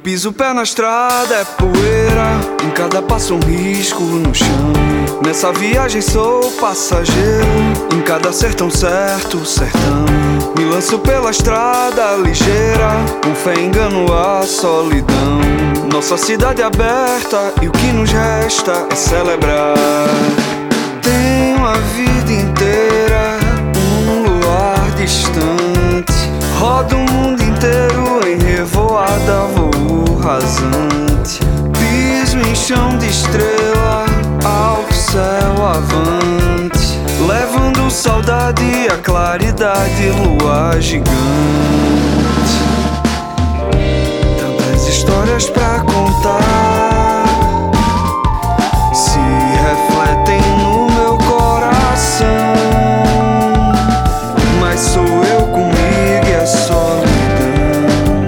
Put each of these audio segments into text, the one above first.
piso o pé na estrada, é poeira. Em cada passo um risco no chão. Nessa viagem sou passageiro. Em cada sertão certo, sertão. Me lanço pela estrada ligeira. Com fé engano a solidão. Nossa cidade aberta e o que nos resta é celebrar. Tenho a vida inteira um luar distante. Rodo o mundo inteiro em revoada, voo rasante. Piso em chão de estrela, alto céu avante. Levando saudade e a claridade, lua gigante. Tantas histórias pra contar se refletem no meu coração. Mas sou eu comigo e a solidão.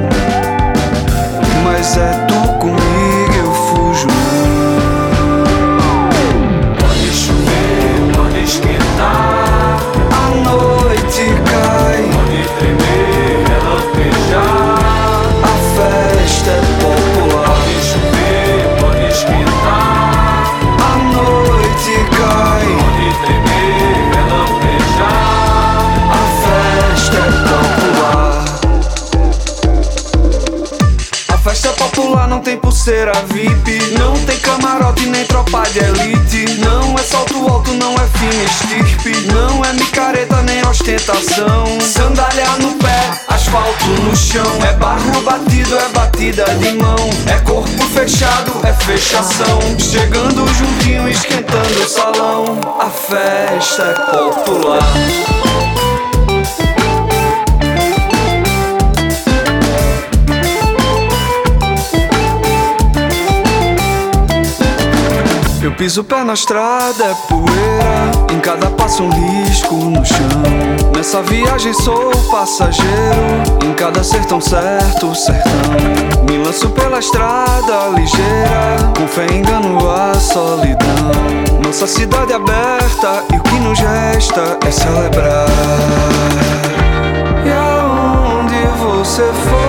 Mas é tu comigo, eu fujo. Pode chover, pode esquentar, A noite cai, pode tremer, relampejar. a festa é popular. Pode chover, pode esquentar, A noite cai, pode tremer, relampejar. a festa é popular. A festa é popular, não tem pulseira VIP. Não tem camarote nem tropa de elite. Não é salto alto, não é fina estirpe. Não é micareta nem ostentação. Sandália no pé, asfalto no chão. É barro batido, é batida de mão. É corpo fechado, é fechação. Chegando juntinho, esquentando o salão. A festa é popular. Eu piso o pé na estrada, é poeira. Em cada passo um risco no chão. Nessa viagem sou passageiro. Em cada sertão certo, sertão. Me lanço pela estrada ligeira. Com fé engano a solidão. Nossa cidade aberta e o que nos resta é celebrar. E aonde você for,